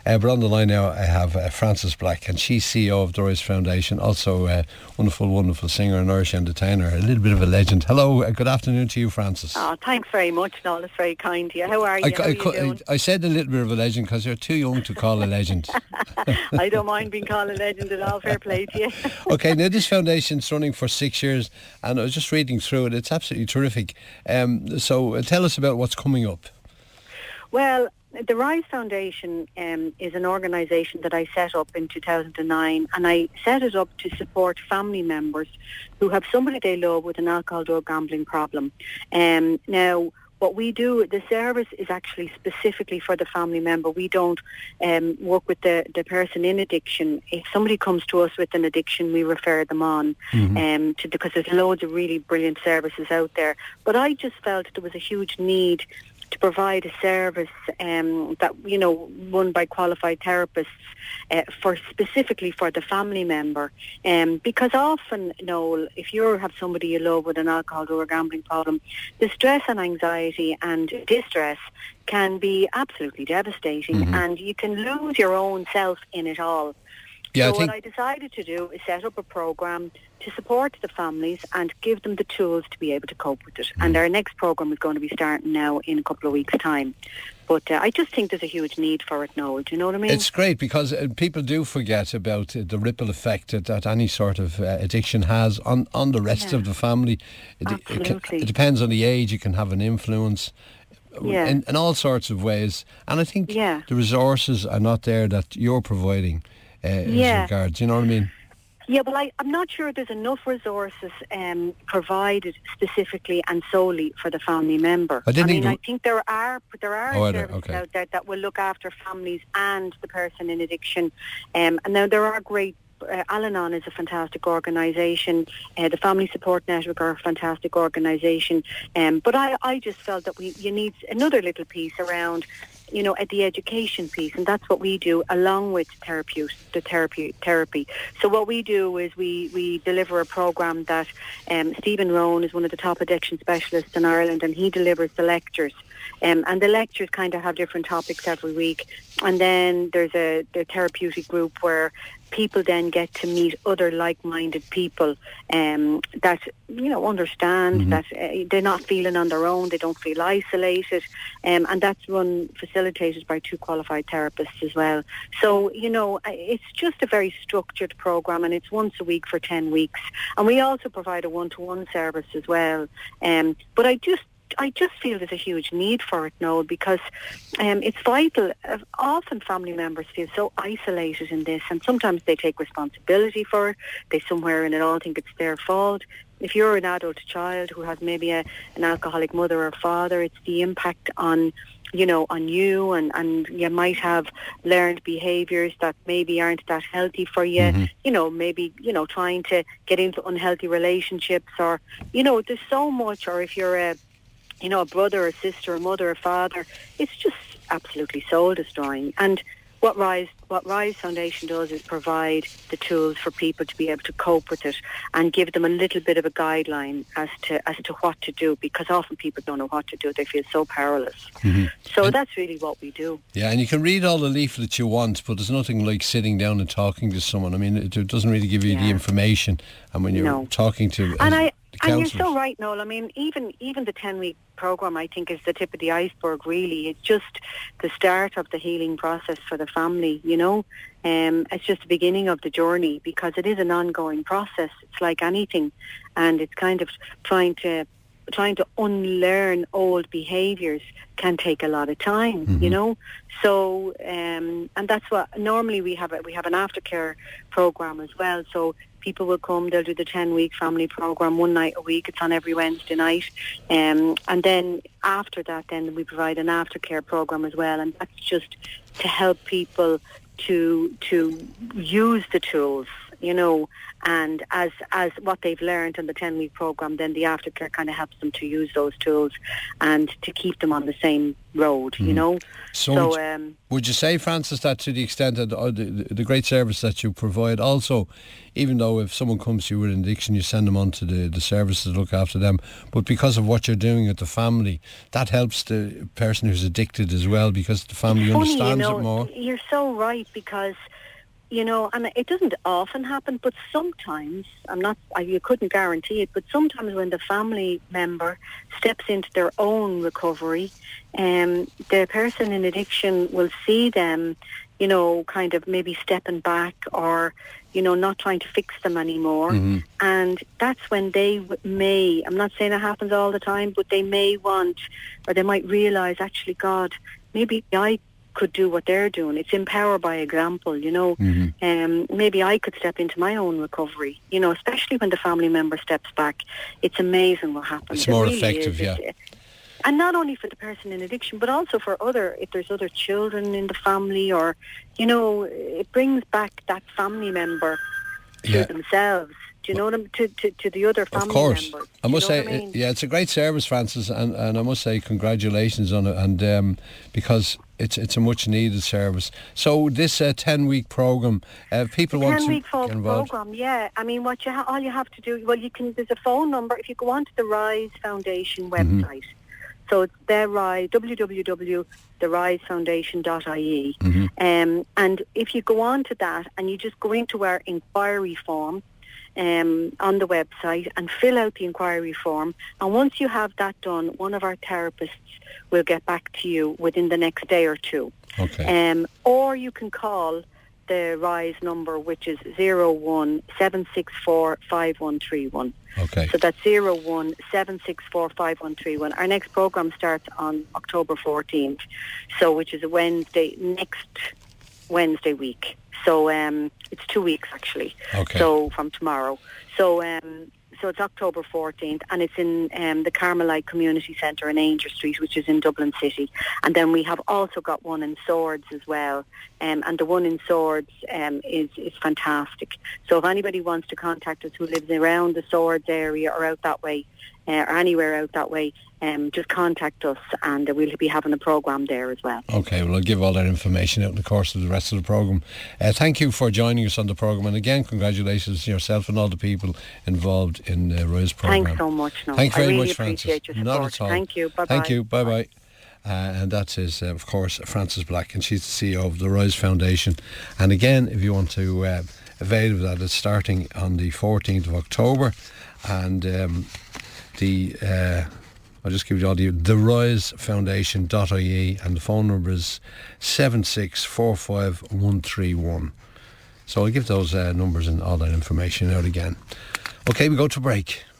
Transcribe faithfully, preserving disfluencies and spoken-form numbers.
Uh, but on the line now, I have uh, Frances Black, and she's C E O of the Rise Foundation, also a uh, wonderful, wonderful singer and Irish entertainer, a little bit of a legend. Hello, uh, good afternoon to you, Frances. Oh, thanks very much, Noel. That's very kind to you. How are you? I, How I, are you doing? I, I said a little bit of a legend because you're too young to call a legend. I don't mind being called a legend at all. Fair play to you. Okay, now this foundation's running for six years, and I was just reading through it. It's absolutely terrific. Um, so uh, tell us about what's coming up. Well, the Rise Foundation um, is an organisation that I set up in two thousand nine, and I set it up to support family members who have somebody they love with an alcohol, drug, gambling problem. Um, now, what we do, the service is actually specifically for the family member. We don't um, work with the, the person in addiction. If somebody comes to us with an addiction, we refer them on mm-hmm. um, to because there's loads of really brilliant services out there. But I just felt there was a huge need to provide a service um, that, you know, run by qualified therapists uh, for specifically for the family member. Um, because often, Noel, if you have somebody you love with an alcohol or gambling problem, the stress and anxiety and distress can be absolutely devastating, mm-hmm. and you can lose your own self in it all. Yeah, so I think what I decided to do is set up a programme to support the families and give them the tools to be able to cope with it. Mm. And our next programme is going to be starting now in a couple of weeks' time. But uh, I just think there's a huge need for it now. Do you know what I mean? It's great because uh, people do forget about uh, the ripple effect that, that any sort of uh, addiction has on, on the rest yeah. of the family. It, Absolutely. It, can, it depends on the age. It can have an influence. Yeah. In, in all sorts of ways. And I think yeah. the resources are not there that you're providing. Uh, yeah. as regards, you know what I mean? Yeah, well, I, I'm not sure there's enough resources um, provided specifically and solely for the family member. I, didn't I mean, think I think there are there are oh, services okay. out there that will look after families and the person in addiction. Um, and now there are great. Uh, Al-Anon is a fantastic organisation. Uh, the Family Support Network are a fantastic organisation. Um, but I, I just felt that we you need another little piece around, you know, at the education piece, and that's what we do along with therapy, the therapy. therapy. So what we do is we, we deliver a programme that um, Stephen Rowan is one of the top addiction specialists in Ireland, and he delivers the lectures. Um, and the lectures kind of have different topics every week. And then there's a the therapeutic group where people then get to meet other like-minded people um, that, you know, understand mm-hmm. that uh, they're not feeling on their own, they don't feel isolated, um, and that's run, facilitated by two qualified therapists as well. So, you know, it's just a very structured programme, and it's once a week for ten weeks. And we also provide a one-to-one service as well. Um, but I just I just feel there's a huge need for it now because um, it's vital. Uh, often family members feel so isolated in this, and sometimes they take responsibility for it. They somewhere in it all think it's their fault. If you're an adult child who has maybe a, an alcoholic mother or father, it's the impact on you know, on you, and, and you might have learned behaviours that maybe aren't that healthy for you, mm-hmm. you know, maybe, you know, trying to get into unhealthy relationships, or, you know, there's so much, or if you're a you know, a brother, a sister, a mother, a father, it's just absolutely soul destroying. And what Rise what Rise Foundation does is provide the tools for people to be able to cope with it and give them a little bit of a guideline as to as to what to do, because often people don't know what to do. They feel so powerless. Mm-hmm. So and that's really what we do. Yeah, and you can read all the leaflets you want, but there's nothing like sitting down and talking to someone. I mean, it doesn't really give you yeah. the information. And when you're no. talking to... And I... And you're so right, Noel. I mean, even even the ten-week programme, I think, is the tip of the iceberg, really. It's just the start of the healing process for the family, you know. Um, it's just the beginning of the journey, because it is an ongoing process. It's like anything. And it's kind of trying to trying to unlearn old behaviours can take a lot of time, mm-hmm. you know. So, um, and that's what, normally we have a, we have an aftercare programme as well. So people will come, they'll do the ten-week family programme one night a week. It's on every Wednesday night. Um, and then after that, then we provide an aftercare programme as well. And that's just to help people to to use the tools you know, and as as what they've learned in the ten-week programme, then the aftercare kind of helps them to use those tools and to keep them on the same road, mm. you know. So, so would, um, would you say, Frances, that to the extent that uh, the, the great service that you provide also, even though if someone comes to you with an addiction, you send them on to the, the services to look after them, but because of what you're doing with the family, that helps the person who's addicted as well, because the family funny, understands you know, it more? You're so right, because you know, and it doesn't often happen, but sometimes, I'm not, I, you couldn't guarantee it, but sometimes when the family member steps into their own recovery, um, the person in addiction will see them, you know, kind of maybe stepping back or, you know, not trying to fix them anymore. Mm-hmm. And that's when they w- may, I'm not saying it happens all the time, but they may want, or they might realise, actually, God, maybe I could do what they're doing. It's empower by example, you know. Mm-hmm. Um, maybe I could step into my own recovery, you know, especially when the family member steps back. It's amazing what happens. It's more it really effective, is. yeah. It's, and not only for the person in addiction, but also for other, if there's other children in the family, or, you know, it brings back that family member to yeah. themselves. Do you know them to, to, to the other family members? Of course. members? I must say, I mean? yeah, it's a great service, Frances, and, and I must say congratulations on it, and um, because it's it's a much needed service. So this uh, ten week program, uh, people the want ten to week fo- get involved. program, yeah. I mean, what you ha- all you have to do, well, you can. There's a phone number if you go onto the Rise Foundation website. Mm-hmm. So it's their Rise, w w w dot the rise foundation dot I E. Mm-hmm. Um, and if you go on to that and you just go into our inquiry form um, on the website and fill out the inquiry form, and once you have that done, one of our therapists will get back to you within the next day or two. Okay. Um, or you can call the Rise number, which is zero one seven six four five one three one. Okay. So that's zero one seven six four five one three one. Our next programme starts on October fourteenth, so which is a Wednesday, next Wednesday week. So um, it's two weeks actually. Okay. So from tomorrow. So um, so it's October fourteenth, and it's in um, the Carmelite Community Centre in Ainger Street, which is in Dublin City. And then we have also got one in Swords as well. Um, and the one in Swords um, is, is fantastic. So if anybody wants to contact us who lives around the Swords area or out that way, uh, or anywhere out that way, um, just contact us, and uh, we'll be having a programme there as well. Okay, well, I'll give all that information out in the course of the rest of the programme. Uh, thank you for joining us on the programme, and again, congratulations to yourself and all the people involved in the Rise programme. Thanks so much. No. Thank you very I really much, Frances. appreciate your support. Not at all. Thank you. Bye-bye. Thank you. Bye-bye. Bye. Uh, and that is, uh, of course, Frances Black, and she's the C E O of the Rise Foundation. And again, if you want to uh, avail of that, it's starting on the fourteenth of October, and um, the uh, I'll just give you all the the rise foundation dot I E, and the phone number is seven six four five one three one. So I'll give those uh, numbers and all that information out again. Okay, we go to break.